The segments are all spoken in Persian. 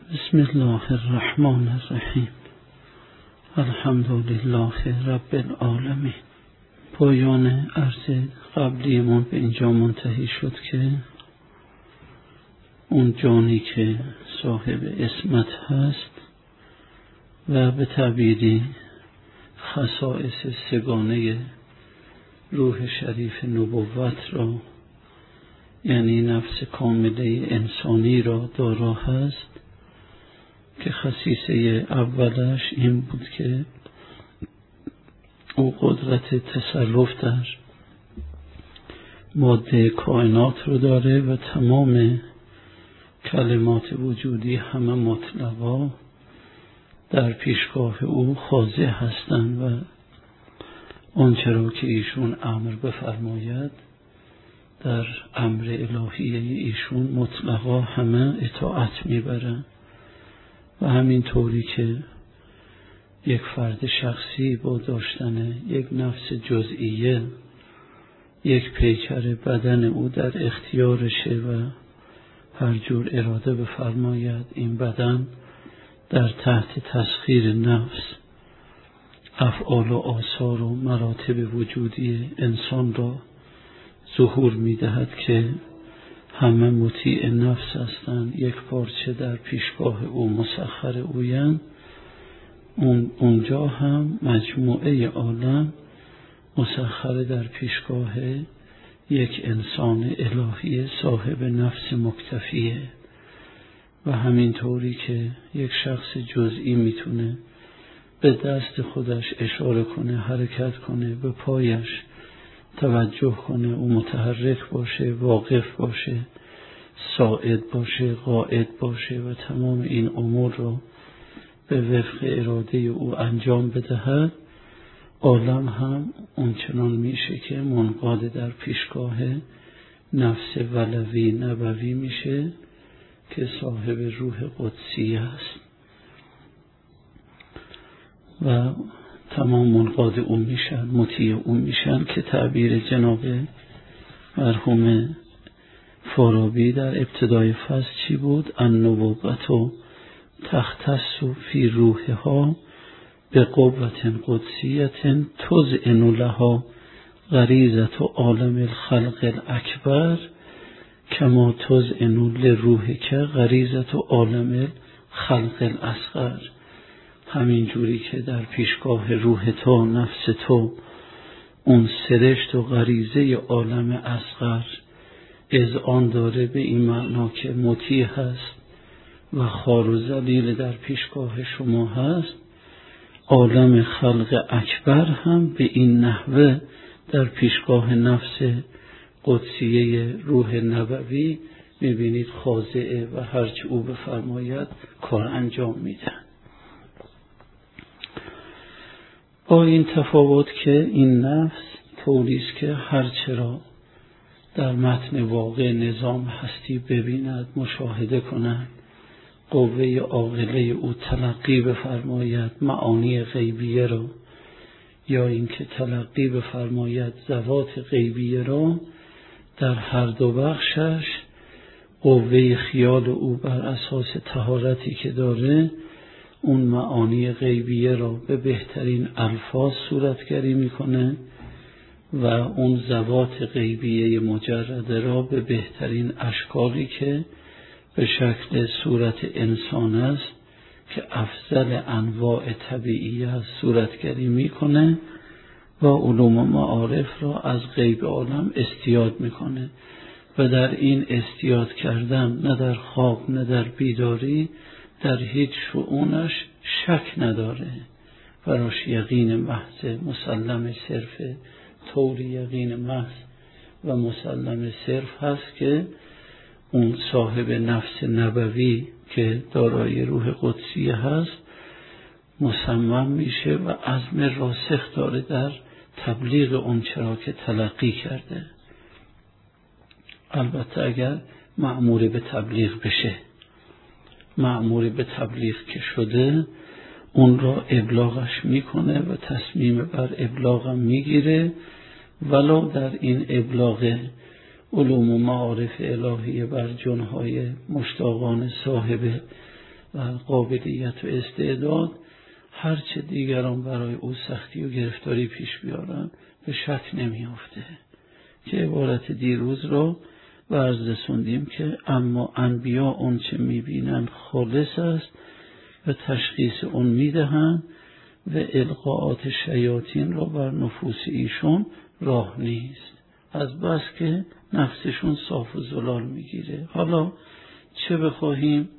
بسم الله الرحمن الرحیم. الحمد لله رب العالمین. پایان عرض قبلیمون به اینجا منتهی شد که اون جانی که صاحب اسمت هست و به تعبیری خصائص سگانه روح شریف نبوت را، یعنی نفس کامله انسانی را دارا هست، که خصیصه اولش این بود که او قدرت تصرف در ماده کائنات رو داره و تمام کلمات وجودی همه مطلقا در پیشگاه او خاضع هستند و آنچه را که ایشون امر بفرماید در امر الهی ایشون مطلقا همه اطاعت میبرند. و همین طوری که یک فرد شخصی با داشتن یک نفس جزئیه یک پیکر بدن او در اختیارشه و هر جور اراده بفرماید این بدن در تحت تسخیر نفس افعال و آثار و مراتب وجودی انسان را ظهور میدهد که همه مطیع نفس هستند، یک پارچه در پیشگاه او مسخر اویند. اونجا هم مجموعه عالم مسخر در پیشگاه یک انسان الهی صاحب نفس مکتفیه. و همین طوری که یک شخص جزئی میتونه به دست خودش اشاره کنه، حرکت کنه، به پایش توجه کنه، او متحرک باشه، واقف باشه، ساعد باشه، قائد باشه و تمام این امور رو به وفق اراده او انجام بدهد، عالم هم اونچنان میشه که منقاد در پیشگاه نفس ولوی نبوی میشه که صاحب روح قدسی است و تمام منقاد او میشن، مطیع او میشن، که تعبیر جناب مرحوم فارابی در ابتدای فصل چی بود؟ النبوة تختص فی روحها به قوة قدسیة تذعن لها غریزة عالم الخلق الاکبر کما تذعن لروحک غریزة عالم الخلق الاصغر. همین جوری که در پیشگاه روح تو، نفس تو، اون سرشت و غریزه عالم اصغر اذعان داره به این معنا که مطیع هست و خوار و ذلیل در پیشگاه شما هست، عالم خلق اکبر هم به این نحوه در پیشگاه نفس قدسیه روح نبوی میبینید خاضعه و هرچی او بفرماید کار انجام میدن. با این تفاوت که این نفس طوریست که هرچرا در متن واقع نظام هستی ببیند، مشاهده کند، قوه عاقله او تلقی بفرماید معانی غیبیه را، یا اینکه تلقی بفرماید ذوات غیبیه را، در هر دو بخشش قوه خیال او بر اساس طهارتی که داره اون معانی غیبیه را به بهترین الفاظ صورتگری میکنه و اون ذوات غیبیه مجرده را به بهترین اشکالی که به شکل صورت انسان است که افضل انواع طبیعی است صورتگری میکنه و علوم و معارف را از غیب عالم استیاد میکنه و در این استیاد کردن نه در خواب نه در بیداری در هیچ شؤونش شک نداره، براش یقین محض مسلم صرف، طور یقین محض و مسلم صرف هست که اون صاحب نفس نبوی که دارای روح قدسی هست مصمم میشه و عزم راسخ داره در تبلیغ اون چرا که تلقی کرده. البته اگر مأمور به تبلیغ بشه، مأمور به تبلیغ که شده اون را ابلاغش میکنه و تصمیم بر ابلاغم میگیره، ولو در این ابلاغ علوم و معارف الهی بر جنهای مشتاقان صاحب و قابلیت و استعداد، هرچه دیگران برای او سختی و گرفتاری پیش بیارن به شک نمیافته. که عبارت دیروز رو عرض رسوندیم که اما انبیا اون چه میبینن خالص است و تشخیص اون میدهن و القاءات شیاطین را بر نفوس ایشون راه نیست، از بس که نفسشون صاف و زلال میگیره. حالا چه بخواهیم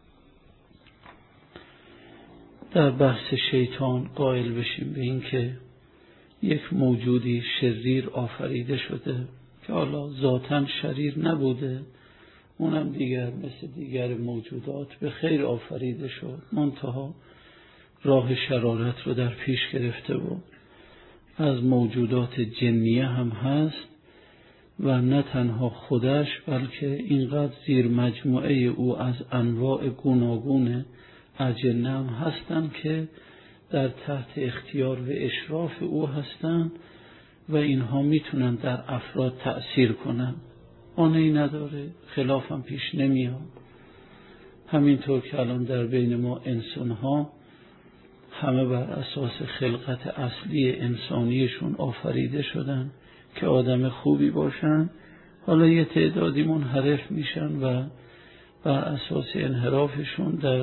در بحث شیطان قائل بشیم به این که یک موجودی شریر آفریده شده که حالا ذاتاً شریر نبوده، اونم دیگر مثل دیگر موجودات به خیر آفریده شد، منتها راه شرارت رو در پیش گرفته و از موجودات جنیه هم هست و نه تنها خودش بلکه اینقدر زیر مجموعه او از انواع گوناگون اجنه هم هستن که در تحت اختیار و اشراف او هستن و اینها میتونن در افراد تأثیر کنن، آنهی نداره، خلاف هم پیش نمیاد. همینطور که الان در بین ما انسان ها همه بر اساس خلقت اصلی انسانیشون آفریده شدن که آدم خوبی باشن، حالا یه تعدادی منحرف میشن و بر اساس انحرافشون در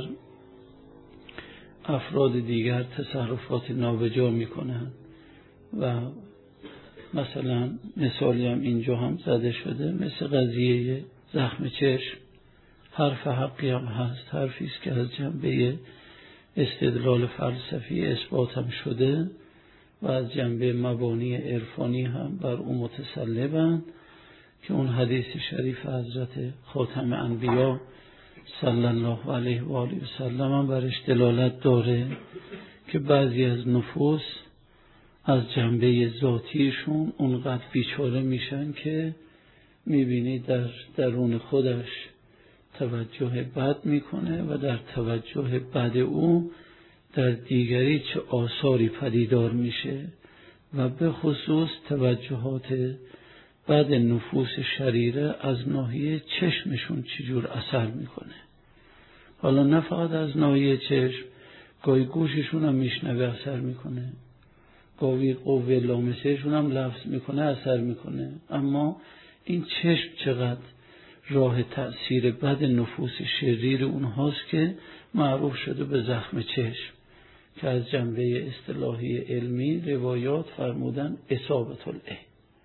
افراد دیگر تصرفات نابجا میکنن و مثلا مثالی هم اینجا هم زده شده مثل قضیه زخم چشم، حرف حقی هم هست، حرفی است که از جنبه استدلال فلسفی اثبات هم شده و از جنبه مبانی عرفانی هم بر او متسلبند که اون حدیث شریف حضرت خاتم انبیا صلی الله علیه و آله و سلم هم برش دلالت داره که بعضی از نفوس از جنبه ذاتیشون اونقدر بیچاره میشن که میبینی در درون خودش توجه بد میکنه و در توجه بد او در دیگری چه آثاری پدیدار میشه و به خصوص توجهات بد نفوس شریره از ناحیه چشمشون چجور اثر میکنه. حالا نه فقط از ناحیه چشم، گاهی گوششون هم میشنوه اثر میکنه، گاهی قوه لامسهشون هم لمس میکنه اثر میکنه. اما این چشم چقدر راه تأثیر بد نفوس شریر اونهاست که معروف شده به زخم چشم که از جنبه اصطلاحی علمی روایات فرمودن اصابت العین،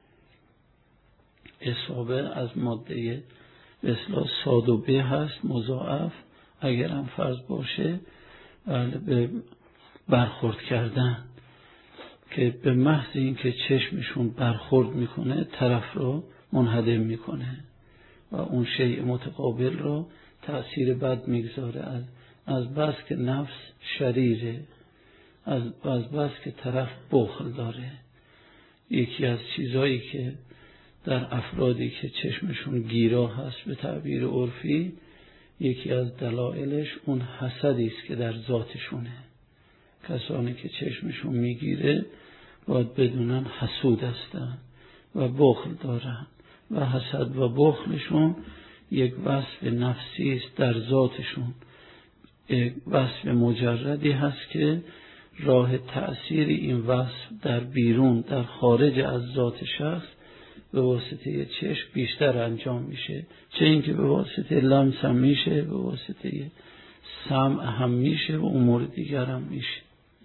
اصابه از ماده به اصطلاح صاد و به هست مضاعف، اگر هم فرض باشه به برخورد کردن که به محض این که چشمشون برخورد میکنه طرف رو منهدم میکنه و اون شیء متقابل رو تأثیر بد میگذاره، از بس که نفس شریره، از بس که طرف بخل داره. یکی از چیزایی که در افرادی که چشمشون گیرا هست به تعبیر عرفی، یکی از دلایلش اون حسدی است که در ذاتشونه. کسانی که چشمشون میگیره باید بدونن حسود هستن و بخل دارن و حسد و بخلشون یک وصف نفسی است در ذاتشون، یک وصف مجردی هست که راه تأثیر این وصف در بیرون در خارج از ذات شخص به واسطه چشم بیشتر انجام میشه، چه اینکه به واسطه لمس هم میشه، به واسطه سمع هم میشه و امور دیگر هم میشه.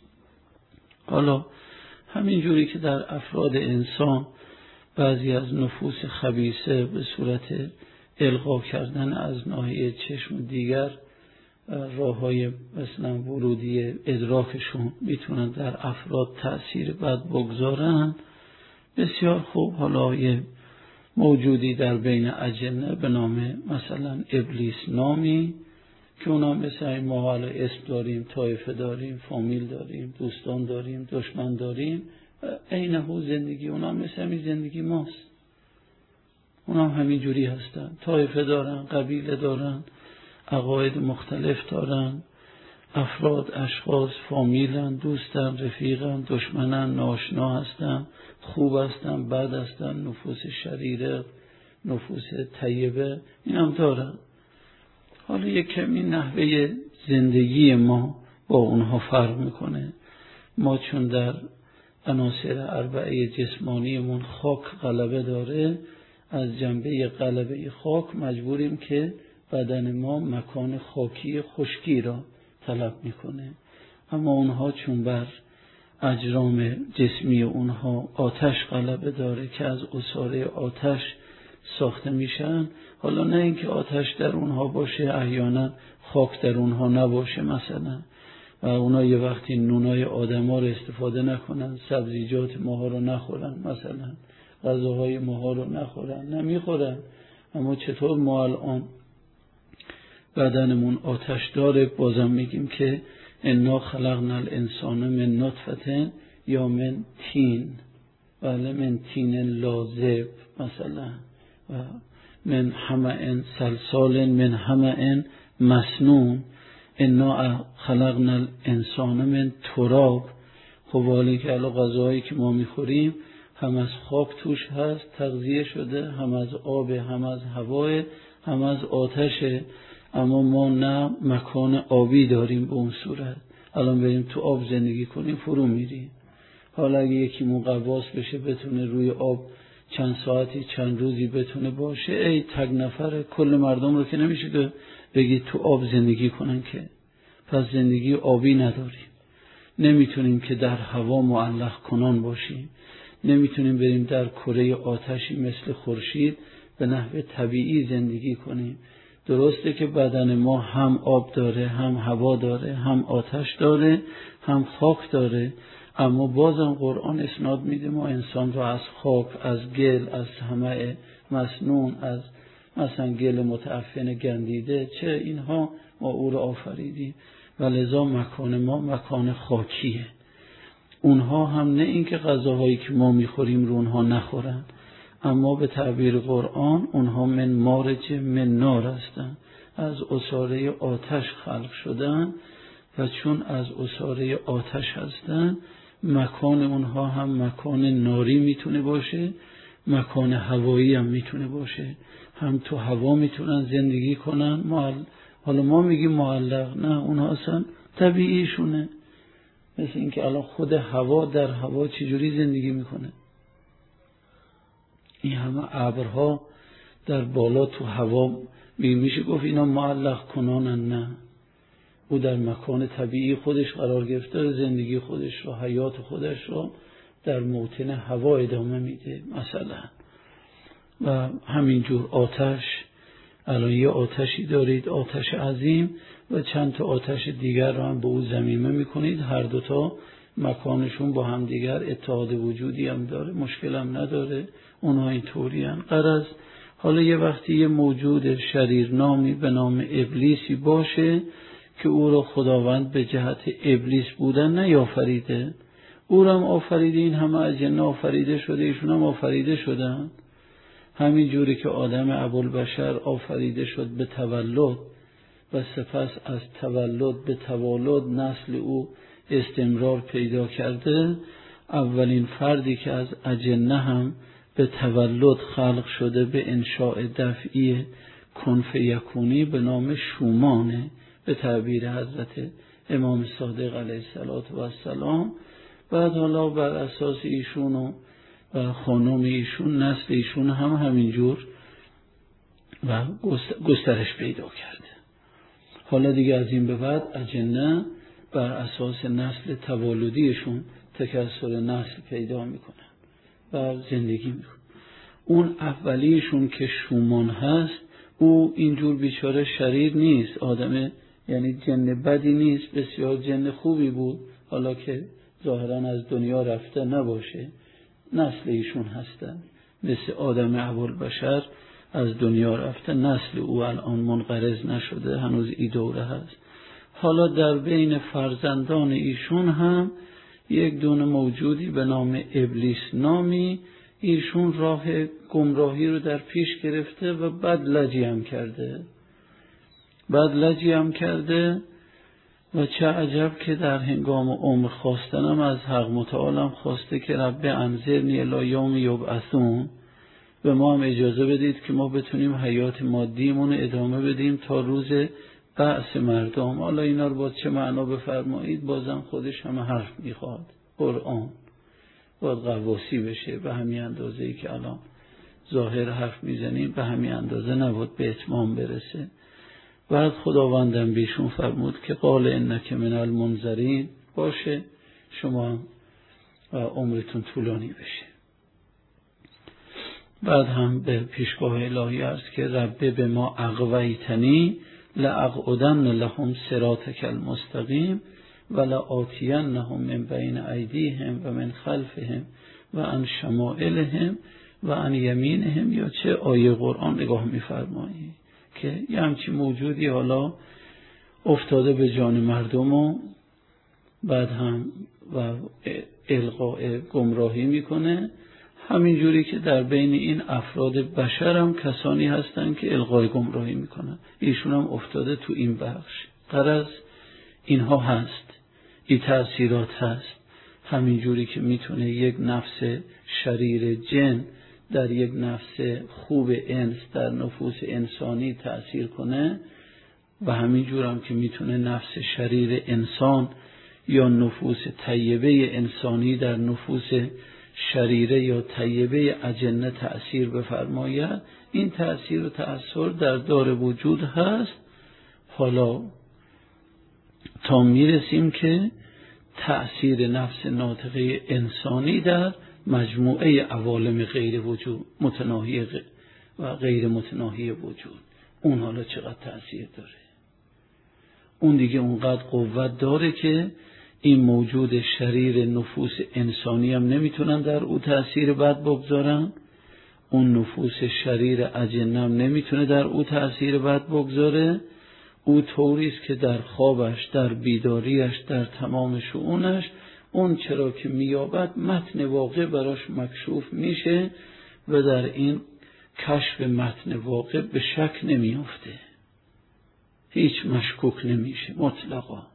حالا همین جوری که در افراد انسان بعضی از نفوس خبیثه به صورت القا کردن از ناحیه چشم دیگر راه‌های مثلا ورودی ادراکشون میتونن در افراد تأثیر بد بگذارن، بسیار خوب. حالا یه موجودی در بین اجنه به نام مثلا ابلیس نامی که اونا مثل ما حالا اسم داریم، طایفه داریم، فامیل داریم، دوستان داریم، دشمن داریم، عینه زندگی اونا مثل همین زندگی ماست، اونا همین جوری هستن، طایفه دارن، قبیله دارن، عقاید مختلف دارن، افراد، اشخاص، فامیلن، دوستن، رفیقن، دشمنن، ناشنا هستن، خوب هستن، بد هستن، نفوس شریره، نفوس طیبه، این هم دارن. حالا یک کمی نحوه زندگی ما با اونها فرق میکنه. ما چون در عناصر اربعه جسمانیمون خاک غلبه داره، از جنبه غلبه خاک مجبوریم که بدن ما مکان خاکی خشکی را طلب میکنه. اما اونها چون بر اجرام جسمی اونها آتش غلبه داره که از عصاره آتش ساخته میشن، حالا نه اینکه آتش در اونها باشه، احیانا خاک در اونها نباشه مثلا، و اونا یه وقتی نونای آدما رو استفاده نکنن، سبزیجات ماها رو نخورن، مثلا غذاهای ماها رو نخورن، نمیخورن. اما چطور ما الان بدنمون آتش داره، بازم میگیم که انا خلقنا الانسان من نطفه یا من تین، بله من تین لازب مثلا، و من حمأ سلسال من حمأ مسنون، انا خلقنا الانسان من تراب. خب حالی که الان غذاهایی که ما میخوریم هم از خاک توش هست تغذیه شده، هم از آب، هم از هوا، هم از آتشه، اما ما نه مکان آبی داریم به اون صورت. الان بریم تو آب زندگی کنیم فرو میریم. حالا اگه یکی مقواس بشه بتونه روی آب چند ساعتی چند روزی بتونه باشه، ای تگ نفره، کل مردم رو که نمیشه که بگید تو آب زندگی کنن که. پس زندگی آبی نداریم. نمیتونیم که در هوا معلق کنان باشیم، نمیتونیم بریم در کره آتشی مثل خورشید به نحو طبیعی زندگی کنیم. درسته که بدن ما هم آب داره، هم هوا داره، هم آتش داره، هم خاک داره، اما بازم قرآن اسناد میده ما انسان را از خاک، از گل، از حمأ مسنون، از مثلا گل متعفن گندیده، چه اینها ما او را آفریدیم و لذا مکان ما مکان خاکیه. اونها هم نه اینکه غذاهایی که ما میخوریم رو اونها نخورن، اما به تعبیر قرآن اونها من مارج من نار هستن، از عصاره آتش خلق شدن و چون از عصاره آتش هستن مکان اونها هم مکان ناری میتونه باشه، مکان هوایی هم میتونه باشه، هم تو هوا میتونن زندگی کنن. حالا ما میگیم معلق، نه، اونها اصلا طبیعیشونه. مثل اینکه الان خود هوا در هوا چجوری زندگی میکنه؟ این همه ابرها در بالا تو هوا میشه گفت اینا معلق کنانن؟ نه، او در مکان طبیعی خودش قرار گرفته، زندگی خودش رو، حیات خودش رو در موطن هوا ادامه میده مثلا. و همینجور آتش، الان یه آتشی دارید، آتش عظیم، و چند تا آتش دیگر رو هم به او ضمیمه میکنید، هر دوتا مکانشون با هم دیگر اتحاد وجودی هم داره، مشکل هم نداره، اونها این طوری هم. غرض حالا یه وقتی یه موجود شریرنامی به نام ابلیسی باشه که او را خداوند به جهت ابلیس بودن نیافریده، او را هم آفریده، این همه از جن آفریده شده، ایشون هم آفریده شدن. همین جوری که آدم ابوالبشر آفریده شد به تولد و سپس از تولد به توالد نسل او استمرار پیدا کرده، اولین فردی که از اجنه هم به تولد خلق شده به انشاء دفعی کنف یکونی به نام شومانه، به تعبیر حضرت امام صادق علیه السلام. بعد حالا بر اساس ایشون و خانم ایشون نسل ایشون هم همینجور و گسترش پیدا کرده. حالا دیگه از این به بعد اجنه بر اساس نسل توالدیشون تکثر نسل پیدا میکنن و زندگی میکنن. اون اولیشون که شومان هست، او اینجور بیچاره شریر نیست، آدم یعنی جن بدی نیست، بسیار جن خوبی بود، حالا که ظاهرا از دنیا رفته نباشه، نسل ایشون هستن، مثل آدم ابوالبشر از دنیا رفته، نسل او الان منقرض نشده، هنوز این دوره هست. حالا در بین فرزندان ایشون هم یک دونه موجودی به نام ابلیس نامی، ایشون راه گمراهی رو در پیش گرفته و بد لجی هم کرده و چه عجب که در هنگام عمر خواستنم از حق متعالم خواسته که رب انظرنی الی یوم یبعثون، به ما هم اجازه بدید که ما بتونیم حیات مادیمون ادامه بدیم تا روز بعث مردم، حالا اینا رو با چه معنا بفرمایید، بازم خودش همه حرف میخواد. قرآن باید غواصی بشه، به همین اندازه‌ای که الان ظاهر حرف میزنیم به همین اندازه نباید به اتمام برسه. بعد خداوندم بیشون فرمود که قال انک من المنذرین، باشه شما عمرتون طولانی بشه. بعد هم به پیشگاه الهی است که رب به ما اغویتنی لاقعدن لهم صراطک المستقیم ولآتینهم من بین ایدیهم و من خلفهم و عن شمائلهم و عن یمینهم. یا چه آیه قرآن نگاه می‌فرمایی که یه همچین موجودی حالا افتاده به جان مردم و بعد هم و القاء گمراهی میکنه. همین جوری که در بین این افراد بشر هم کسانی هستن که القای گمراهی میکنن، ایشون هم افتاده تو این بخش. غرض اینها هست، این تأثیرات هست. همین جوری که میتونه یک نفس شریر جن در یک نفس خوب انس در نفوس انسانی تأثیر کنه، و همین جور هم که میتونه نفس شریر انسان یا نفوس طیبه انسانی در نفوس شریره یا طیبه اجنه تأثیر بفرماید. این تأثیر و تأثیر در دار وجود هست. حالا تا میرسیم که تأثیر نفس ناطقه انسانی در مجموعه عوالم غیر وجود متناهی و غیر متناهی وجود، اون حالا چقدر تأثیر داره. اون دیگه اونقدر قوت داره که این موجود شریر نفوس انسانی هم نمیتونن در او تأثیر بد بگذارن، اون نفوس شریر اجنه هم نمیتونه در او تأثیر بد بگذاره. او طوریست که در خوابش، در بیداریش، در تمام شؤونش اون چرا که میابد متن واقع براش مکشوف میشه و در این کشف متن واقع به شک نمیافته، هیچ مشکوک نمیشه مطلقا.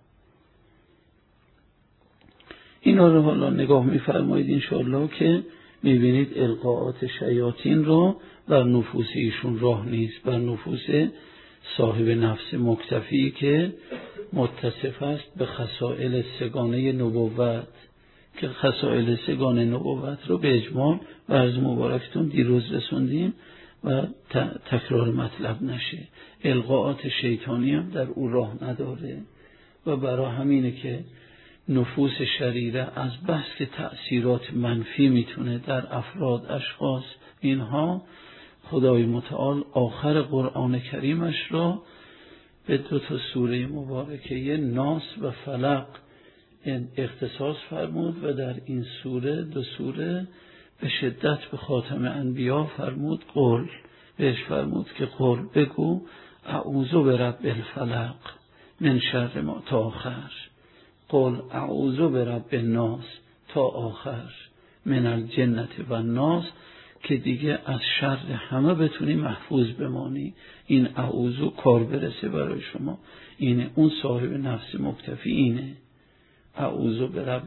اینا رو حالا نگاه میفرمایید انشاءالله که میبینید القاءات شیاطین رو بر نفوس ایشون راه نیست، بر نفوس صاحب نفس مکتفی که متصف است به خصائل سگانه نبوت، که خصائل سگانه نبوت رو به اجمال و عرض مبارکتون دیروز رسوندیم و تکرار مطلب نشه. القاءات شیطانی هم در او راه نداره و برای همینه که نفوس شریره از بس که تأثیرات منفی میتونه در افراد، اشخاص، اینها خدای متعال آخر قرآن کریمش را به 2 سوره مبارکه ناس و فلق اختصاص فرمود و در این سوره 2 سوره به شدت به خاتم انبیا فرمود. قل بهش فرمود که قل بگو اعوذ برب الفلق من شر ما تا آخر، قل اعوذ برب الناس تا آخر من الجنة و الناس، که دیگه از شر همه بتونی محفوظ بمانی. این اعوذ کار برسه برای شما، اینه اون صاحب نفس مکتفی، اینه اعوذ برب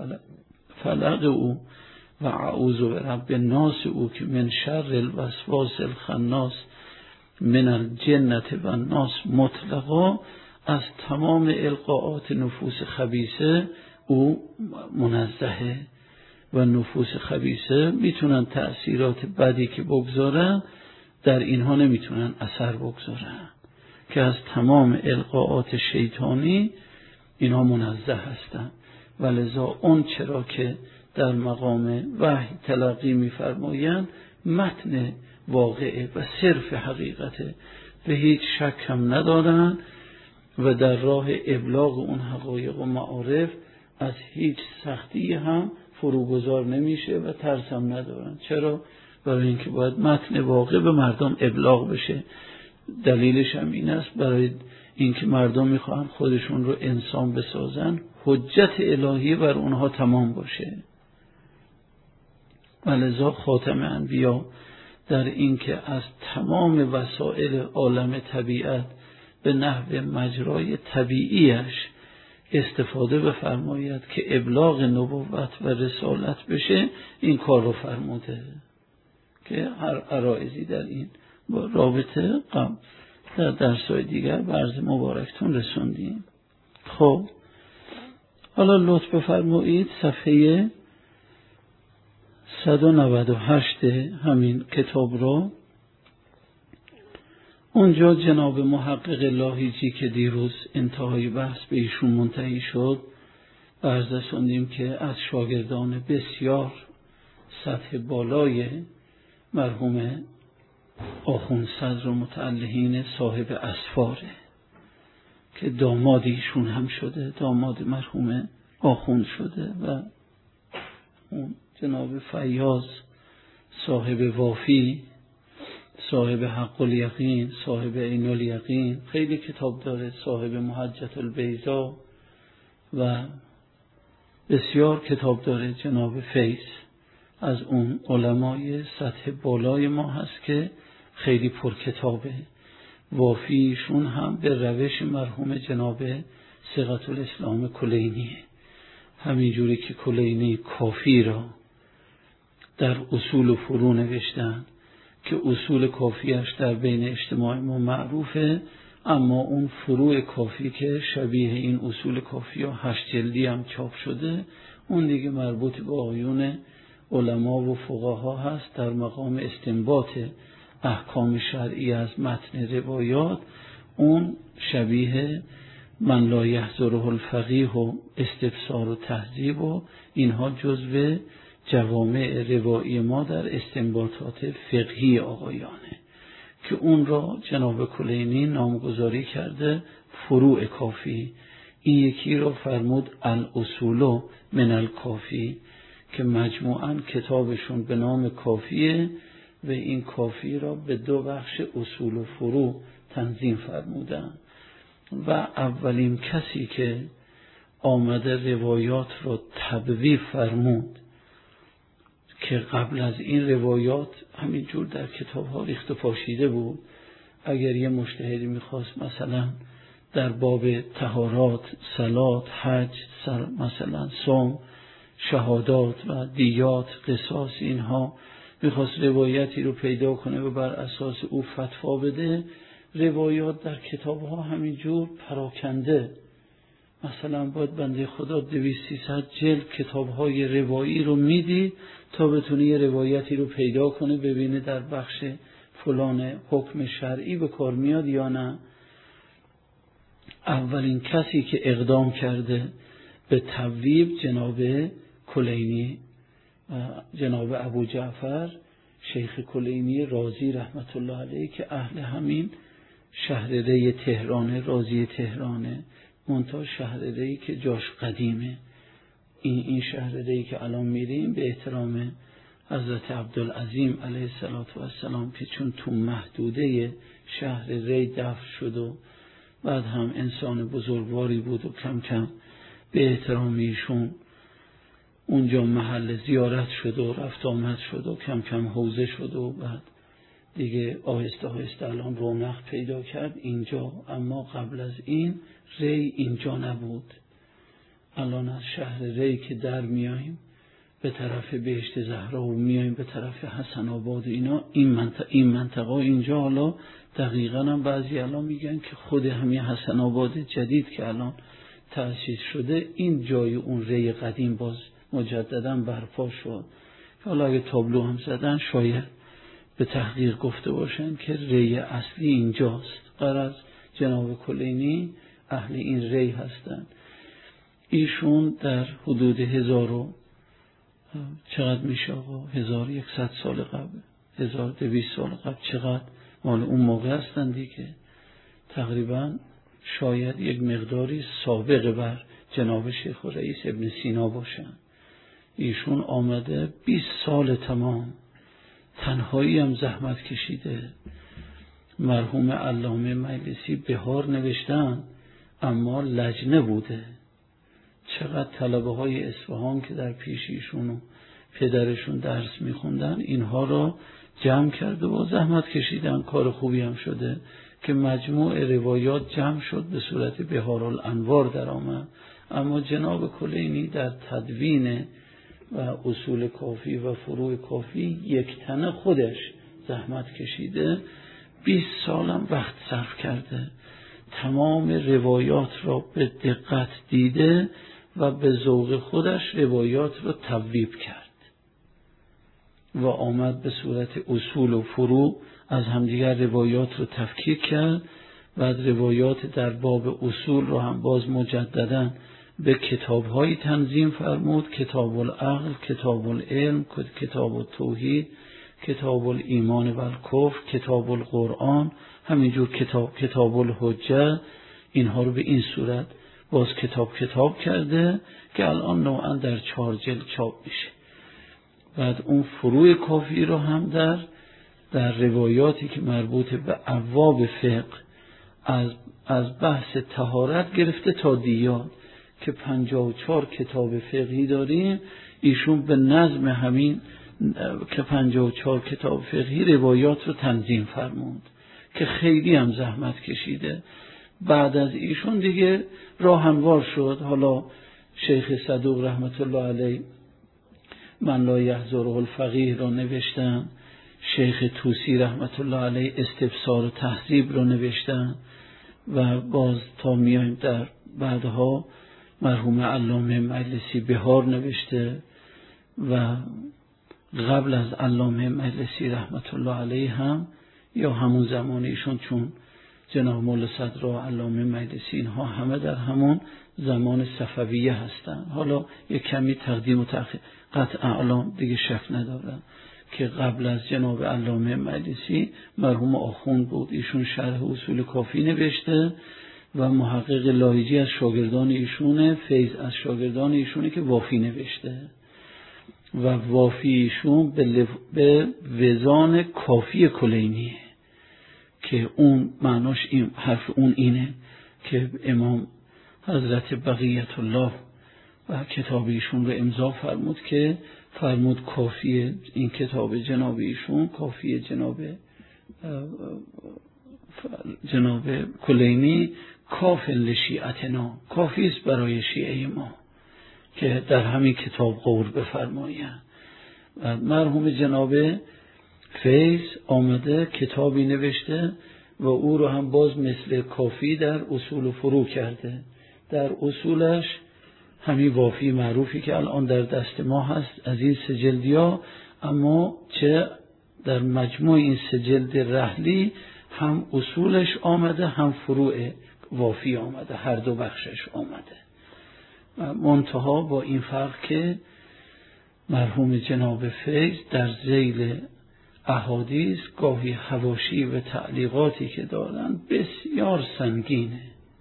الفلق او و اعوذ برب الناس او که من شر الوسواس الخناس من الجنة و الناس مطلقا از تمام القاءات نفوس خبیثه او منزهه و نفوس خبیثه میتونن تأثیرات بدی که بگذارن در اینها نمیتونن اثر بگذارن، که از تمام القاءات شیطانی اینها منزه هستن. ولذا اون چرا که در مقام وحی تلقی میفرمایند متن واقعه و صرف حقیقته و هیچ شک هم ندارن و در راه ابلاغ اون حقایق و معارف از هیچ سختی هم فروگذار نمیشه و ترس هم ندارن. چرا؟ برای اینکه باید متن واقع به مردم ابلاغ بشه. دلیلش هم این است، برای اینکه مردم میخوان خودشون رو انسان بسازن، حجت الهی بر اونها تمام باشه. ولذا خاتم انبیا در اینکه از تمام وسایل عالم طبیعت به نحو مجرای طبیعیش استفاده بفرماید که ابلاغ نبوت و رسالت بشه، این کار رو فرموده که هر عرایزی در این رابطه در درس‌های دیگر به عرض مبارکتون رسوندیم. خب حالا لطف بفرمایید صفحه 198 همین کتاب رو، اونجا جناب محقق لاهیجی که دیروز انتهای بحث به ایشون منتهی شد، عرض رسوندیم که از شاگردان بسیار سطح بالای مرحوم آخوند صدر متعلهین صاحب اسفاره که داماد ایشون هم شده، داماد مرحوم آخوند شده، و اون جناب فیاض صاحب وافی، صاحب حق الیقین، صاحب عین الیقین، خیلی کتاب داره، صاحب محجة البیضا و بسیار کتاب داره. جناب فیض از اون علمای سطح بالای ما هست که خیلی پر کتابه. وافیشون هم به روش مرحوم جناب ثقة الاسلام کلینیه، همینجوری که کلینی کافی را در اصول و فرو نوشتن که اصول کافیش در بین اجتماع ما معروفه، اما اون فروع کافی که شبیه این اصول کافی ها 8 جلدی هم چاپ شده، اون دیگه مربوط به آیون علما و فقها هست در مقام استنباط احکام شرعی از متن روایات. اون شبیه من لا یحضره الفقیه و استفسار و تهذیب و اینها جزو جوامع روایی ما در استنباطات فقهی آقایانه که اون را جناب کلینی نامگذاری کرده فروع کافی. این یکی را فرمود الاصول من الکافی که مجموعاً کتابشون به نام کافیه و این کافی را به 2 بخش اصول و فروع تنظیم فرمودن. و اولین کسی که آمده روایات را تبویب فرمود که قبل از این روایات همینجور در کتاب ها ریخت و پاشیده بود، اگر یه مجتهدی میخواست مثلا در باب طهارات، صلات، حج، مثلا صوم، شهادات و دیات، قصاص، اینها میخواست روایتی رو پیدا کنه و بر اساس او فتوا بده، روایات در کتاب ها همینجور پراکنده. مثلا باید بنده خدا 200-300 جلد کتاب های روایی رو میدید تا بتونه یه روایتی رو پیدا کنه ببینه در بخش فلان حکم شرعی به کار میاد یا نه. اولین کسی که اقدام کرده به تبویب جناب کلینی، جناب ابو جعفر شیخ کلینی رازی رحمت الله علیه که اهل همین شهر ری تهرانه، رازی تهرانه، منتها شهر ری که جاش قدیمه. این شهر ری که الان میریم به احترام حضرت عبدالعظیم علیه السلام که چون تو محدوده شهر ری دفن شد و بعد هم انسان بزرگواری بود و کم کم به احترام ایشون اونجا محل زیارت شد و رفت آمد شد و کم کم حوزه شد و بعد دیگه آهسته آهسته الان رونق پیدا کرد اینجا. اما قبل از این ری اینجا نبود. الان از شهر ری که در میاییم به طرف بهشت زهرا و میاییم به طرف حسن آباد اینا، این منطقه اینجا حالا دقیقاً هم بعضی الان میگن که خود همین حسن آباد جدید که الان تأسیس شده این جای اون ری قدیم باز مجدداً برپا شد. حالا اگه تابلو هم زدن شاید به تحقیق گفته باشن که ری اصلی اینجاست. غرض جناب کلینی اهل این ری هستن. ایشون در حدود 1000 چقدر میشه آقا؟ 1100 سال قبل، 1200 سال قبل، چقدر مال اون موقع هستن دیگه. تقریبا شاید یک مقداری سابقه بر جناب شیخ و رئیس ابن سینا باشن. ایشون آمده 20 سال تمام تنهایی هم زحمت کشیده. مرحوم علامه مجلسی بهار نوشتن اما لجنه بوده. چقدر طلبه های اصفهان که در پیش ایشون و پدرشون درس میخوندن اینها را جمع کرده و زحمت کشیدن. کار خوبی هم شده که مجموع روایات جمع شد به صورت بهارالانوار در آمد. اما جناب کلینی در تدوین و اصول کافی و فروع کافی یک تنه خودش زحمت کشیده 20 سالم وقت صرف کرده، تمام روایات را به دقت دیده و به ذوق خودش روایات را تبویب کرد و آمد به صورت اصول و فروع از همدیگر روایات را تفکیک کرد. بعد روایات در باب اصول را هم باز مجددا به کتاب‌های تنظیم فرمود: کتاب العقل، کتاب العلم، کتاب التوحید، کتاب الایمان و الکفر، کتاب القرآن، همینجور کتاب الحجه. اینها رو به این صورت باز کتاب کرده که الان نوعا در 4 جلد چاپ میشه. بعد اون فروع کافی رو هم در روایاتی که مربوط به ابواب فقه از بحث طهارت گرفته تا دیات که 54 کتاب فقهی داریم، ایشون به نظم همین که 54 کتاب فقهی روایات رو تنظیم فرمود که خیلی هم زحمت کشیده. بعد از ایشون دیگه راه هموار شد. حالا شیخ صدوق رحمت الله علیه من لا یحضره الفقیه رو نوشتن، شیخ طوسی رحمت الله علیه استبصار و تهذیب رو نوشتن و باز تا میایم در بعدها مرحوم علامه مجلسی بهار نوشته و قبل از علامه مجلسی رحمت الله علیه هم یا همون زمان ایشون، چون جناب مولا صدر و علامه مجلسی اینها همه در همون زمان صفویه هستن. حالا یک کمی تقدیم و تأخیر قطعا الان دیگه شک ندارم که قبل از جناب علامه مجلسی مرحوم آخوند بود، ایشون شرح اصول کافی نوشته و محقق لایجی از شاگردان ایشونه، فیض از شاگردان ایشونه که وافی نوشته و وافی ایشون به وزان کافی کلینیه که اون معناش این حرف اون اینه که امام حضرت بقیت الله و کتاب ایشون رو امضا فرمود که فرمود کافی این کتاب جناب ایشون، کافی جناب کلینی کاف لشیعتنا، کافی است برای شیعه ما که در همین کتاب قول بفرمایند. مرحوم جناب فیض آمده کتابی نوشته و او رو هم باز مثل کافی در اصول و فروع کرده. در اصولش همین وافی معروفی که الان در دست ما هست از این 3 جلدیا، اما چه در مجموع این 3 جلد رحلی هم اصولش آمده هم فروع وافی آمده، هر دو بخشش آمده. منتها با این فرق که مرحوم جناب فیض در ذیل احادیث گاهی حواشی و تعلیقاتی که دارن بسیار سنگینه.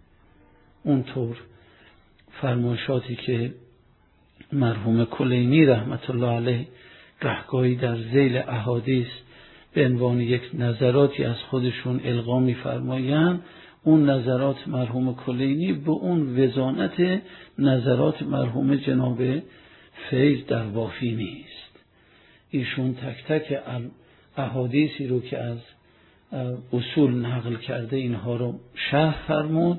اونطور فرمایشاتی که مرحوم کلینی رحمت الله علیه گهگاهی در ذیل احادیث به عنوان یک نظراتی از خودشون القا می‌فرمایند، اون نظرات مرحوم کلینی به اون وزانت نظرات مرحوم جناب فیض در وافی نیست. ایشون تک تک احادیثی رو که از اصول نقل کرده اینها رو شرح فرمود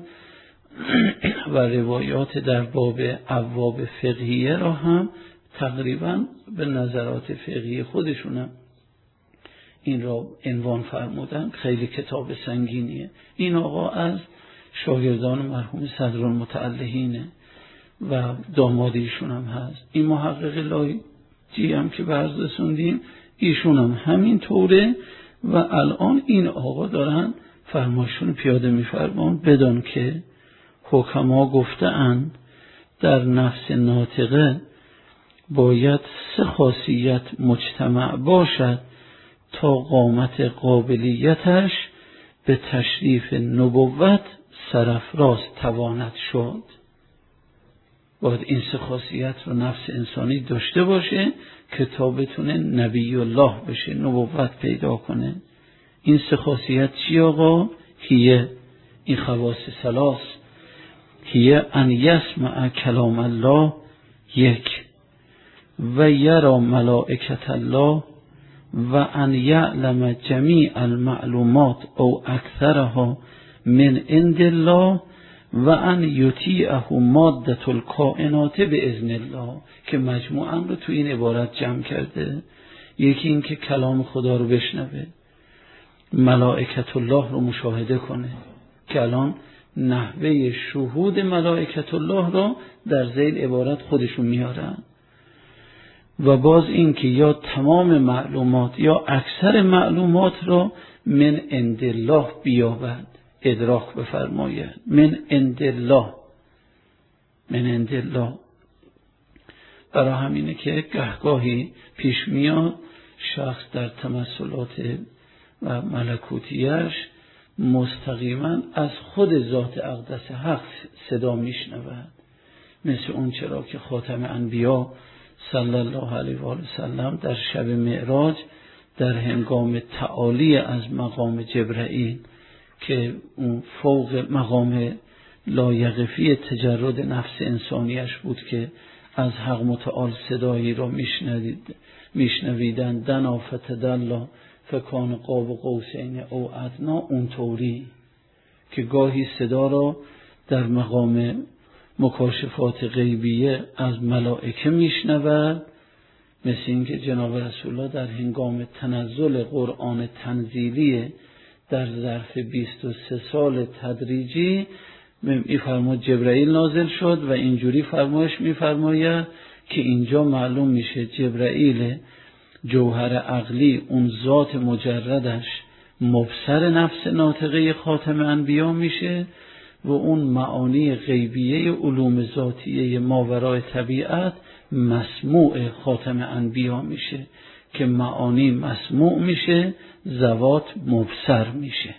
و روایات در باب ابواب فقهیه را هم تقریبا به نظرات فقهی خودشونم این را عنوان فرمودن. خیلی کتاب سنگینیه. این آقا از شاگردان مرحوم صدرالمتعلهینه و دامادیشون هم هست. این محقق لایجی هم که برز رسوندیم ایشون هم همین طوره و الان این آقا دارن فرمایشون پیاده می‌فرمان بدان که حکما گفته‌اند در نفس ناطقه باید 3 خاصیت مجتمع باشد تا قامت قابلیتش به تشریف نبوت سرافراز تواند شد. باید این 3 خاصیت رو نفس انسانی داشته باشه که تا بتونه نبی الله بشه، نبوت پیدا کنه. این 3 خاصیت چی آقا؟ هیه، این خواص 3 هیه ان یسمع کلام الله 1 و یرا ملائکت الله و ان یعلم جمیع المعلومات او اکثرها من عند الله و ان یطیعه ماده الکائنات باذن الله، که مجموعاً رو تو این عبارت جمع کرده. یکی این که کلام خدا رو بشنوه، ملائکت الله رو مشاهده کنه که الان نحوه شهود ملائکت الله رو در ذیل عبارت خودشون میارن. و باز این که یا تمام معلومات یا اکثر معلومات رو من عند الله بیابد، ادراک بفرماید. من عند الله، من عند الله. برای همینه که گهگاهی پیش میاد شخص در تمثلات و ملکوتیش مستقیما از خود ذات اقدس حق صدا میشنود، مثل اون چرا که خاتم انبیا صلی الله علیه و سلم در شب معراج در هنگام تعالی از مقام جبرائیل که اون فوق مقام لایقفی تجرد نفس انسانیش بود که از حق متعال صدایی را میشنویدن، دنا فتدلا فکان قاب قوسین او ادنا، اونطوری که گاهی صدا را در مقام مکاشفات غیبیه از ملائکه میشنود، مثل این که جناب رسول الله در هنگام تنزل قرآن تنزیلی در ظرف 23 سال تدریجی میفرماید جبرائیل نازل شد و اینجوری فرمایش میفرماید که اینجا معلوم میشه جبرائیل جوهر عقلی، اون ذات مجردش مبصر نفس ناطقه خاتم انبیا میشه و اون معانی غیبیه علوم ذاتیه ماورای طبیعت مسموع خاتم انبیا میشه که معانی مسموع میشه، ذوات مبصر میشه.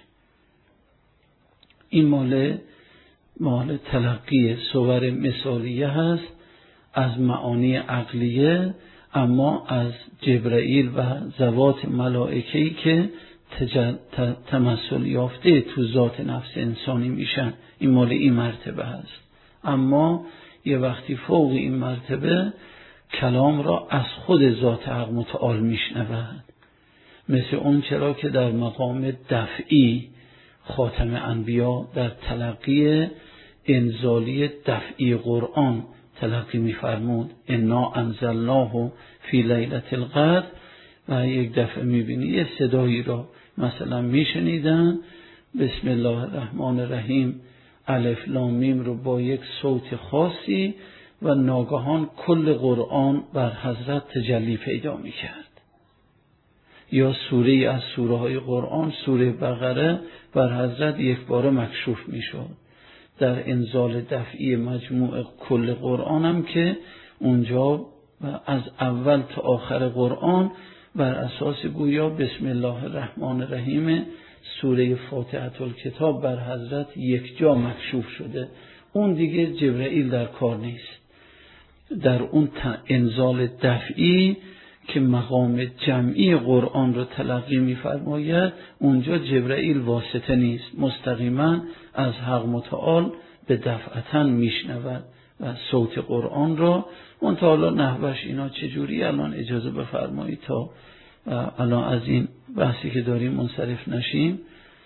این مال تلقی صور مثالیه هست از معانی عقلیه، اما از جبرائیل و ذوات ملائکه‌ای که تمثل یافته تو ذات نفس انسانی میشن، این مال این مرتبه هست. اما یه وقتی فوق این مرتبه کلام را از خود ذات حق متعال میشنود، مثل اون چرا که در مقام دفعی خاتم انبیا در تلقی انزالی دفعی قرآن تلقی میفرمود، انا انزلناه فی لیلة القدر، و یک دفعه میبینی یه صدایی را مثلا میشنیدن بسم الله الرحمن الرحیم الف لام میم رو با یک صوت خاصی و ناگهان کل قرآن بر حضرت تجلی پیدا میکرد. یا سوره از سوره های قرآن، سوره بقره، بر حضرت یک بار مکشوف میشد. در انزال دفعی مجموع کل قرآن هم که اونجا از اول تا آخر قرآن بر اساس گویا بسم الله الرحمن الرحیم سوره فاتحه الکتاب بر حضرت یک جا مکشوف شده. اون دیگه جبرائیل در کار نیست. در اون انزال دفعی که مقام جمعی قرآن رو تلقی می‌فرماید، اونجا جبرائیل واسطه نیست، مستقیما از حق متعال به دفعتاً میشنود و صوت قرآن را. اون تا حالا نحوش اینا چجوری الان اجازه بفرمایید تا الان از این بحثی که داریم منصرف نشیم.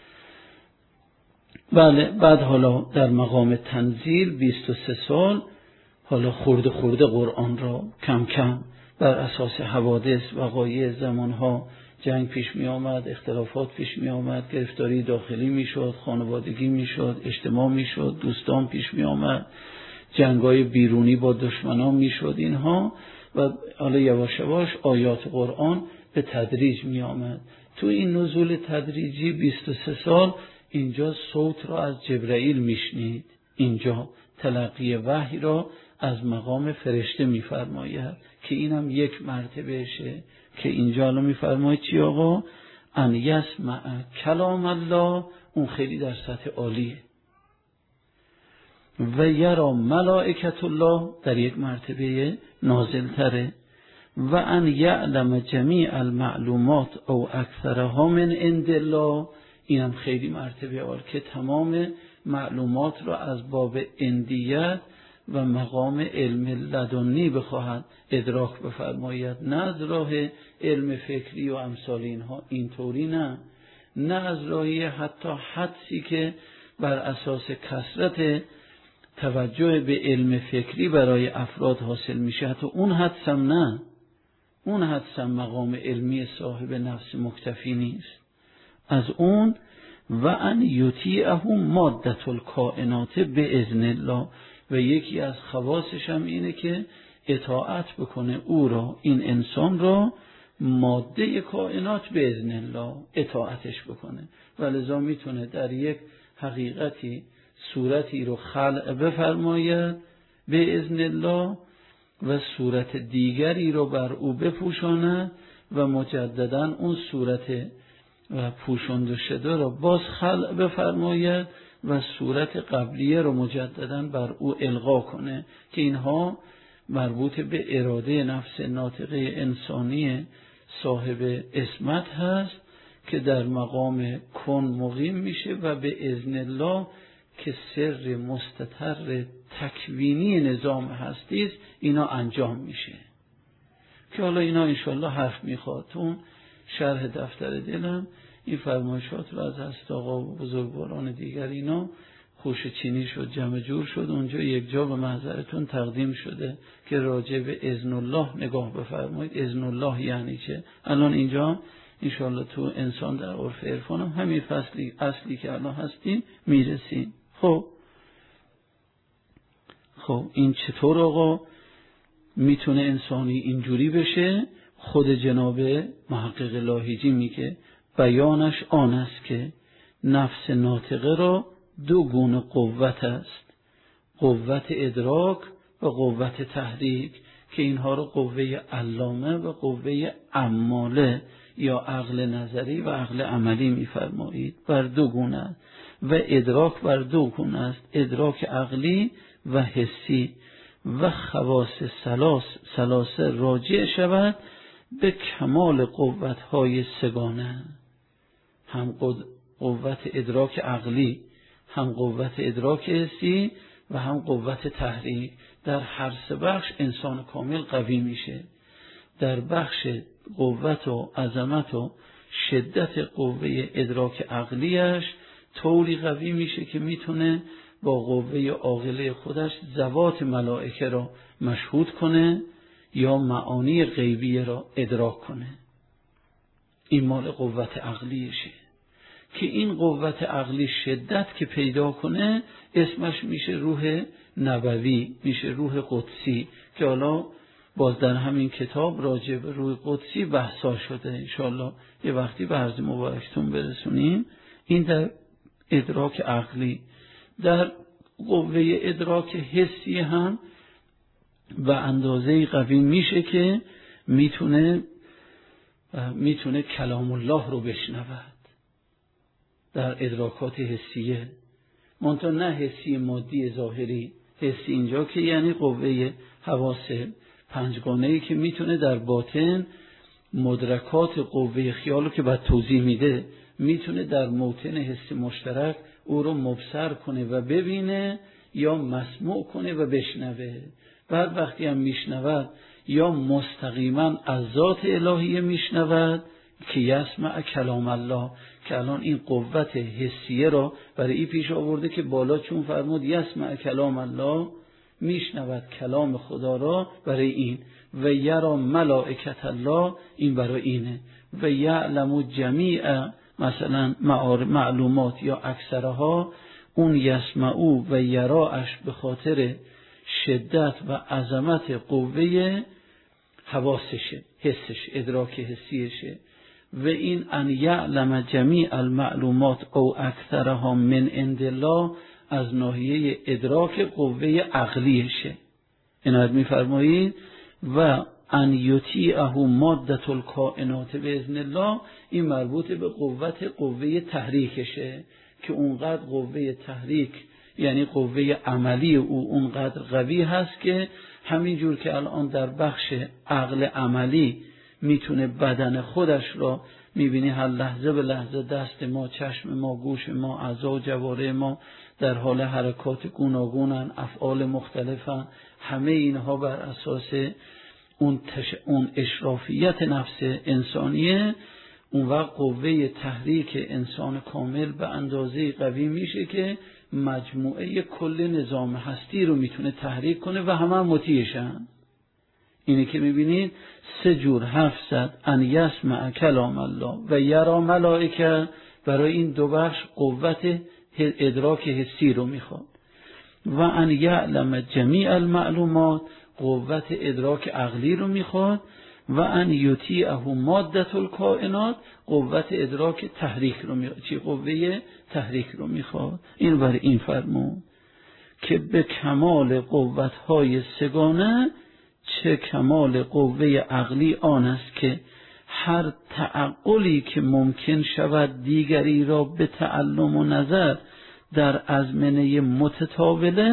بله، بعد حالا در مقام تنزیل 23 سال حالا خورده قرآن را کم کم بر اساس حوادث وقایع زمانها جنگ پیش می آمد، اختلافات پیش می آمد، گرفتاری داخلی می شد، خانوادگی می شد، اجتماع می شد، دوستان پیش می آمد، جنگای بیرونی با دشمنان می شد اینها، و حالا یواش یواش آیات قرآن به تدریج می آمد. تو این نزول تدریجی 23 سال اینجا صوت را از جبرائیل می شنید، اینجا تلقی وحی را از مقام فرشته می فرماید که اینم یک مرتبهشه که اینجا الان می فرماید چی آقا؟ ان یسمع کلام الله، اون خیلی در سطح عالیه. و یرا ملائکت الله در یک مرتبه نازل تره. و ان یعلم جمیع المعلومات او اکثرها من عند الله، اینم خیلی مرتبه عالی که تمام معلومات را از باب اندیت و مقام علم لدنی بخواهد ادراک بفرماید، نه از راه علم فکری و امثال اینها، اینطوری نه از راهی حتی حدسی که بر اساس کثرت توجه به علم فکری برای افراد حاصل میشه، حتی اون حدسم نه، اون حدسم مقام علمی صاحب نفس مکتفی نیست. از اون و ان یطیعه مادة الکائنات باذن الله، و یکی از خواصش هم اینه که اطاعت بکنه او را، این انسان را، ماده کائنات باذن الله اطاعتش بکنه. و لذا میتونه در یک حقیقتی صورتی رو خلق بفرماید باذن الله و صورت دیگری رو بر او بپوشاند و مجددا اون صورت و پوشانده شده را باز خلق بفرماید و صورت قبلیه رو مجددا بر او القا کنه، که اینها مربوط به اراده نفس ناطقه انسانی صاحب اسمت هست که در مقام کن مقیم میشه و به اذن الله که سر مستتر تکوینی نظام هستی است اینا انجام میشه. که حالا اینا انشالله حرف میخواد. تو شرح دفتر دلم این فرمایشات رو از هست آقا و بزرگواران دیگر اینا خوش چینی شد، جمع جور شد، اونجا یک جا به محضرتون تقدیم شده که راجع به اذن الله نگاه بفرمایید. اذن الله یعنی چه؟ الان اینجا انشالله تو انسان در عرف عرفان هم همین فصلی اصلی که الان هستیم میرسیم. خب این چطور آقا میتونه انسانی اینجوری بشه؟ خود جناب محقق لاهیجی میگه بیانش آن است که نفس ناطقه را دو گونه قوت است، قوت ادراک و قوت تحریک، که اینها رو قوه علامه و قوه عماله یا عقل نظری و عقل عملی میفرمایید. بر دو گونه و ادراک بر دو گونه است، ادراک عقلی و حسی و خواص ثلاثه راجع شود به کمال قوت‌های سگانه، هم قوت ادراک عقلی، هم قوت ادراک حسی و هم قوت تحریک. در هر سه بخش انسان کامل قوی میشه. در بخش قوت و عظمت و شدت قوه ادراک عقلیش طوری قوی میشه که میتونه با قوه عاقله خودش ذوات ملائکه را مشهود کنه یا معانی غیبیه را ادراک کنه. این مال قوت عقلیشه که این قوت عقلی شدت که پیدا کنه اسمش میشه روح نبوی، میشه روح قدسی، که حالا باز در همین کتاب راجع به روح قدسی بحثا شده. انشاءالله یه وقتی به عرض مبارکتون برسونیم. این در ادراک عقلی. در قوه ادراک حسی هم و اندازه قوی میشه که میتونه کلام الله رو بشنود در ادراکات حسیه، منتها نه حسی مادی ظاهری. حسی اینجا که یعنی قوه حواس پنجگانه‌ای که میتونه در باطن مدرکات قوه خیال رو که بعد توضیح میده، میتونه در موطن حسی مشترک او رو مبصر کنه و ببینه یا مسموع کنه و بشنوه. بعد وقتی هم میشنود یا مستقیما از ذات الهیه میشنود که یسمع کلام الله، که الان این قوت حسیه را برای این پیش آورده که بالا چون فرمود یسمع کلام الله، میشنود کلام خدا را برای این. و یرا ملائکت الله، این برای اینه. و یعلم جمیع مثلا معلومات یا اکثرها، اون یسمعو و یراش به خاطر شدت و عظمت قوه حواسشه، حسش، ادراک حسیشه. و این ان یعلم جمیع المعلومات او اکثرها من عند الله، از ناحیه ادراک قوه عقلیشه. عنایت می‌فرمایید. و ان یطیعه مادة الکائنات باذن الله، این مربوط به قوه تحریکشه که اونقدر قوه تحریک یعنی قوه عملی او اونقدر قوی هست که همینجور که الان در بخش عقل عملی میتونه بدن خودش را میبینی هر لحظه به لحظه دست ما، چشم ما، گوش ما، اعضا و جوارح ما در حال حرکات گوناگونن، افعال مختلفن، همه اینها بر اساس اون اشرافیت نفس انسانیه. اون وقت قوه تحریک انسان کامل به اندازه قوی میشه که مجموعه کل نظام هستی رو میتونه تحریک کنه و همه مطیعشن. اینه که میبینید 3 جور حرف زد: ان یسمع کلام الله و یرا ملائکه برای این دو بخش قوت ادراک حسی رو میخواد. و ان یعلم جمیع المعلومات، قوت ادراک عقلی رو میخواد. و ان یطیعه ماده الکائنات، قوت ادراک تحریک رو میخواد. چی؟ قوه تحریک رو میخواد. این برای این فرمود که به کمال قوت‌های سگانه چه کمال قوه عقلی آن است که هر تعقلی که ممکن شود دیگری را به تعلم و نظر در ازمنه متتابله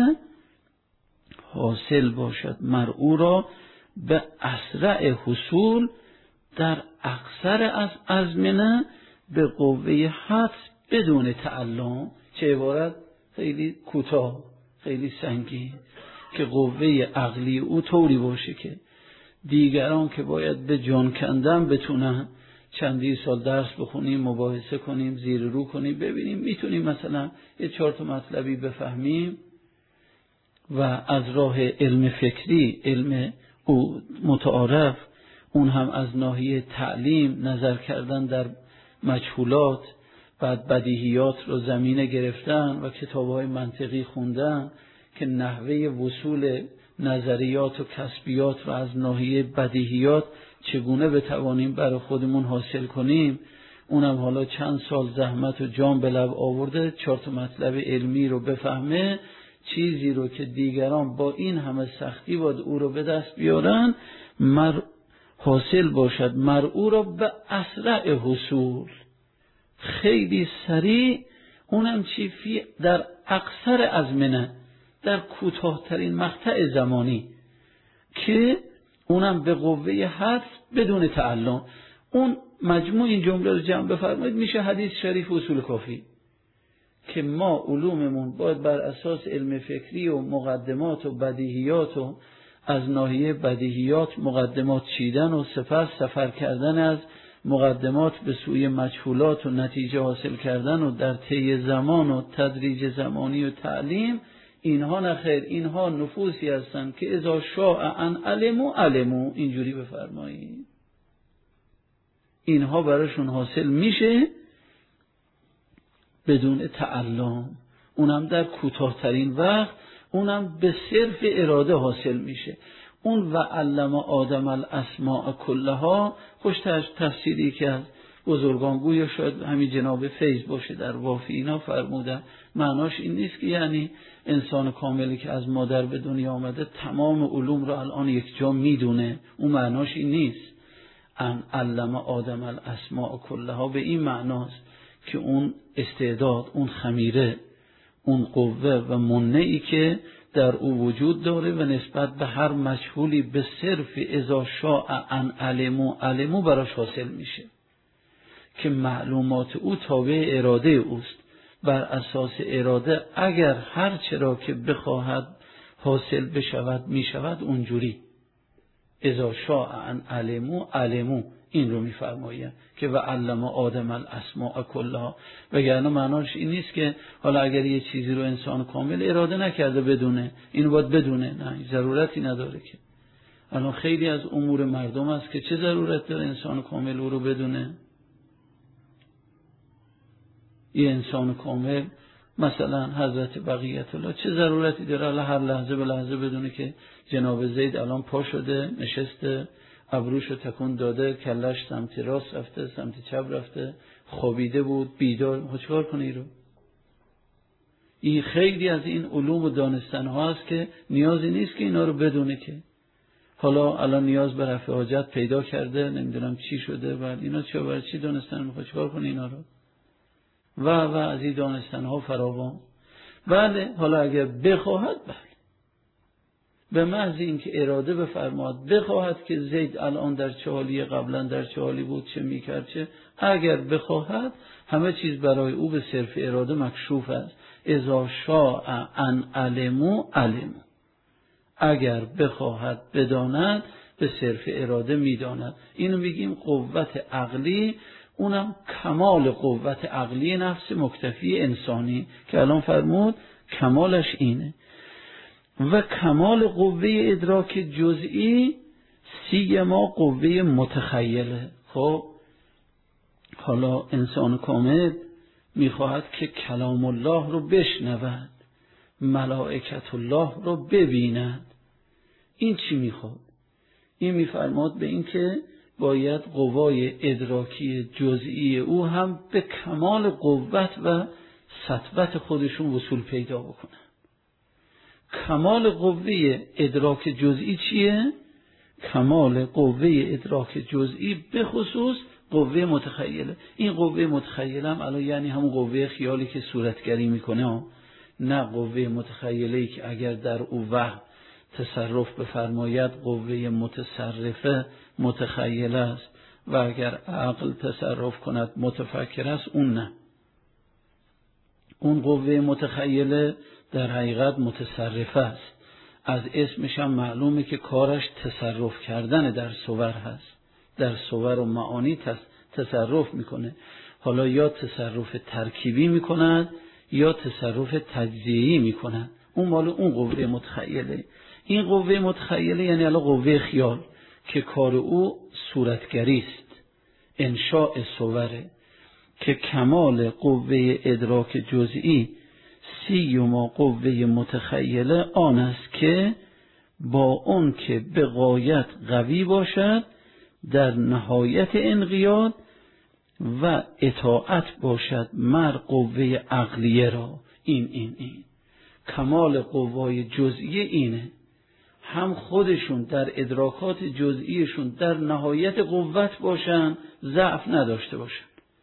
حاصل باشد، مرء را به اسرع حصول در اکثر از ازمنه به قوه حدس بدون تعلم. چه عبارت خیلی کوتاه، خیلی سنگین، که قوه عقلی او طوری باشه که دیگران که باید به جان کندن بتونن چندی سال درس بخونیم، مباحثه کنیم، زیر رو کنیم، ببینیم میتونیم مثلا یه 4 تا مطلبی بفهمیم و از راه علم فکری، علم او متعارف، اون هم از ناحیه تعلیم، نظر کردن در مجهولات، بعد بدیهیات رو زمینه گرفتن و کتاب‌های منطقی خوندن که نحوه وصول نظریات و کسبیات رو از ناحیه بدیهیات چگونه بتوانیم برای خودمون حاصل کنیم. اونم حالا چند سال زحمت و جان به لب آورده 4 تا مطلب علمی رو بفهمه، چیزی رو که دیگران با این همه سختی باید او رو به دست بیارن، حاصل باشد مرء را به اسرع حصول، خیلی سریع، اونم چی؟ در اکثر ازمنه، در کوتاه‌ترین مقطع زمانی، که اونم به قوه حدس بدون تعلم. اون مجموع این جمله رو جمع بفرمایید میشه حدیث شریف اصول کافی، که ما علوممون باید بر اساس علم فکری و مقدمات و بدیهیات و از ناحیه بدیهیات مقدمات چیدن و سپس سفر کردن از مقدمات به سوی مجهولات و نتیجه حاصل کردن و در طی زمان و تدریج زمانی و تعلیم، اینها نخیر، اینها نفوسی هستند که اذا شاء ان علمو، اینجوری بفرمایید، اینها براشون حاصل میشه بدون تعلم، اونم در کوتاه‌ترین وقت، اونم به صرف اراده حاصل میشه. اون و علم آدم الاسماء کلها، خوش تفسیری که از بزرگان گویا شاید همین جناب فیض باشه در وافی اینا فرمودن، معناش این نیست که یعنی انسان کاملی که از مادر به دنیا آمده تمام علوم رو الان یک جا میدونه، اون معناش این نیست. ان علم آدم الاسماء کلها به این معناست که اون استعداد، اون خمیره، اون قوه و منعی که در او وجود داره و نسبت به هر مجهولی به صرف اذا شاء ان علمو براش حاصل میشه، که معلومات او تابع اراده اوست. بر اساس اراده اگر هر چرا که بخواهد حاصل بشود میشود اونجوری. اذا شاء ان علمو این رو میفرماید که و علم آدم الاسماء کلها، وگرنه معناش این نیست که حالا اگر یه چیزی رو انسان کامل اراده نکرده بدونه، اینو باید بدونه، نه، ضرورتی نداره. که الان خیلی از امور مردم است که چه ضرورت داره انسان کامل او رو بدونه؟ یه انسان کامل مثلا حضرت بقیت الله چه ضرورتی داره هر لحظه به لحظه بدونه که جناب زید الان پا شده، نشسته، ابروشو تکون داده، کلش سمت راست رفته، سمت چپ رفته، خوابیده بود، بیدار، چیکار کنه این رو؟ این خیلی از این علوم و دانستن ها است که نیازی نیست که اینا رو بدونه، که حالا الان نیاز به رفع حاجت پیدا کرده، نمیدونم چی شده، بعد اینا چه برای چی دانستن میخواد چیکار کنه اینا رو؟ و از این دانستن ها فراوان. بله، حالا اگر بخواهد، بله، به محض اینکه اراده بفرماد بخواهد که زید الان در چه حالی، قبلا در چه حالی بود، چه میکرد، چه، اگر بخواهد همه چیز برای او به صرف اراده مکشوف است. اذا شاء ان علمو، اگر بخواهد بداند به صرف اراده میداند. اینو میگیم قوت عقلی، اونم کمال قوت عقلی نفس مکتفی انسانی که الان فرمود کمالش اینه. و کمال قوه ادراک جزئی سیما قوه متخیله. خب حالا انسان کامل میخواهد که کلام الله رو بشنود، ملائکت الله رو ببیند. این چی میخواد؟ این میفرماد به این که باید قوای ادراکی جزئی او هم به کمال قوت و سطوت خودشون وصول پیدا بکنن. کمال قوه ادراک جزئی چیه؟ کمال قوه ادراک جزئی به خصوص قوه متخیله. این قوه متخیله هم الان یعنی همون قوه خیالی که صورتگری میکنه، نه قوه متخیله که اگر در او وهم تصرف بفرماید قوه متصرفه متخیله است و اگر عقل تصرف کند متفکر است. اون نه، اون قوه متخیله در حقیقت متصرفه است. از اسمش هم معلومه که کارش تصرف کردن در صور هست، در صور و معانی تصرف میکنه. حالا یا تصرف ترکیبی میکند یا تصرف تجزیه‌ای میکند. اون مال اون قوه متخیله. این قوه متخیله یعنی الان قوه خیال که کار او صورتگری است، انشاء صوره، که کمال قوه ادراک جزئی سیما قوه متخیله آن است که با اون که به غایت قوی باشد در نهایت انقیاد و اطاعت باشد مر قوه عقلیه را. این کمال قوای جزئی اینه، هم خودشون در ادراکات جزئیشون در نهایت قوت باشن، ضعف نداشته باشن،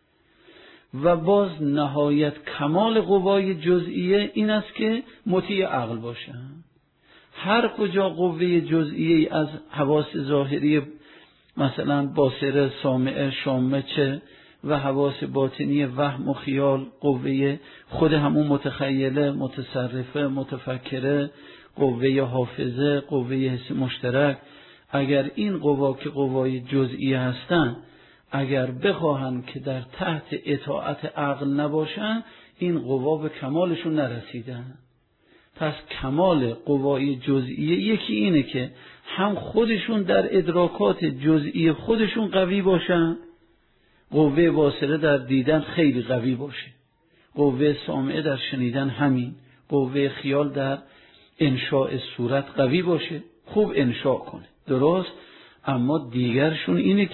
و باز نهایت کمال قوای جزئیه این است که مطیع عقل باشن. هر کجا قوه جزئیه از حواس ظاهری مثلا باصره، سامعه، شامه چه و حواس باطنی وهم و خیال، قوه خود همون متخیله، متصرفه، متفکره، قوه حافظه، قوه حس مشترک، اگر این قوا که قوای جزئی هستن اگر بخواهن که در تحت اطاعت عقل نباشن، این قوا به کمالشون نرسیدن. پس کمال قوای جزئی یکی اینه که هم خودشون در ادراکات جزئی خودشون قوی باشن، قوه باصره در دیدن خیلی قوی باشه، قوه سامعه در شنیدن همین، قوه خیال در انشاء صورت قوی باشه، خوب انشاء کنه، درست. اما دیگرشون اینه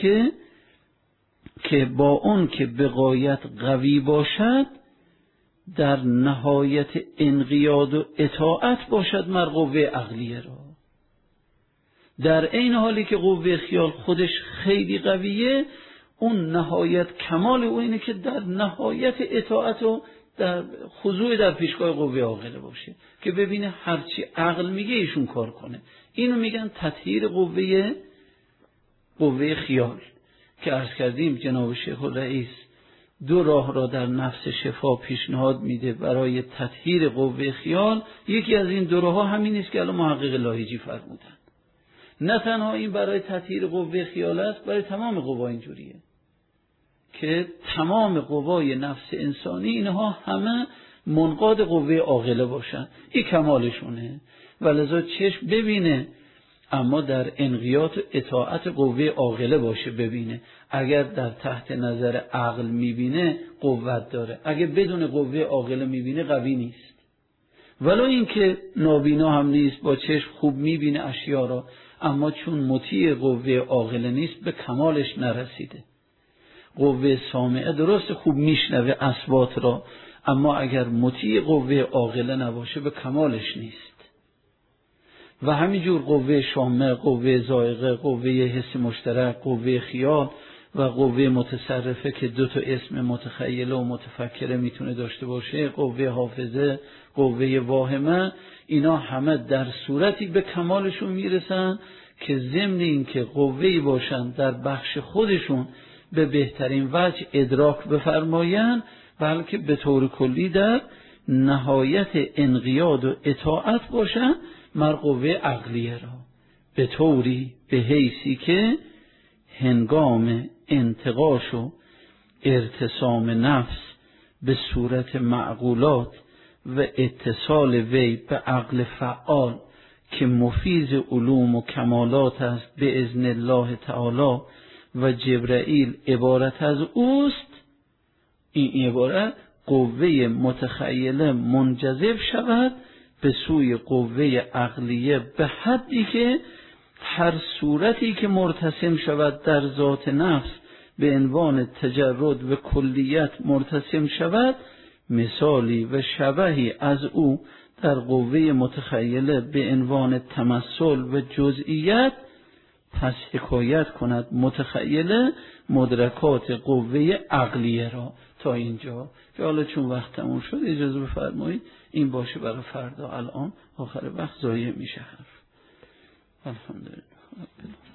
که با اون که به غایت قوی باشد در نهایت انقیاد و اطاعت باشد مر قوه عقلیه را. در این حالی که قوه خیال خودش خیلی قویه، اون نهایت کمال او اینه که در نهایت اطاعت و در خضوع در پیشگاه قوه عاقله باشه که ببینه هرچی عقل میگه ایشون کار کنه. اینو میگن تطهیر قوه خیال که عرض کردیم جناب شیخ الرئیس دو راه را در نفس شفا پیشنهاد میده برای تطهیر قوه خیال. یکی از این دو راه همین است که الان محقق لاهیجی فرمودن. نه تنها این برای تطهیر قوه خیال است، برای تمام قوا اینجوریه که تمام قوای نفس انسانی اینها همه منقاد قوه عاقله باشن. این کمالشونه، ولذا چشم ببینه اما در انقیاد و اطاعت قوه عاقله باشه ببینه. اگر در تحت نظر عقل میبینه قوت داره، اگر بدون قوه عاقله میبینه قوی نیست. ولو این که نابینا هم نیست، با چشم خوب میبینه اشیا را، اما چون مطیع قوه عاقله نیست به کمالش نرسیده. قوه سامعه درست خوب میشنوه اصوات را، اما اگر مطیع قوه عاقله نباشه به کمالش نیست. و همینجور قوه شامه، قوه ذائقه، قوه حس مشترک، قوه خیال و قوه متصرفه که دو تا اسم متخیله و متفکره میتونه داشته باشه، قوه حافظه، قوه واهمه، اینا همه در صورتی به کمالشون میرسن که ضمن این که قوه‌ای باشن در بخش خودشون به بهترین وجه ادراک بفرماین، بلکه به طور کلی در نهایت انقیاد و اطاعت باشن مر قوه عقلیه را، به طوری به حیثی که هنگام انتقاش و ارتسام نفس به صورت معقولات و اتصال وی به عقل فعال که مفیض علوم و کمالات است به اذن الله تعالی و جبرائیل عبارت از اوست، این عبارت قوه متخیله منجذب شود به سوی قوه عقلیه به حدی که هر صورتی که مرتسم شود در ذات نفس به عنوان تجرد و کلیت مرتسم شود، مثالی و شبهی از او در قوه متخیله به عنوان تمثل و جزئیت، پس حکایت کند متخیله مدرکات قوه عقلیه را. تا اینجا که حالا چون وقت تموم شد اجازه بفرمایید این باشه برای فردا، الان آخر وقت ضایع میشه حرف. الحمدلله.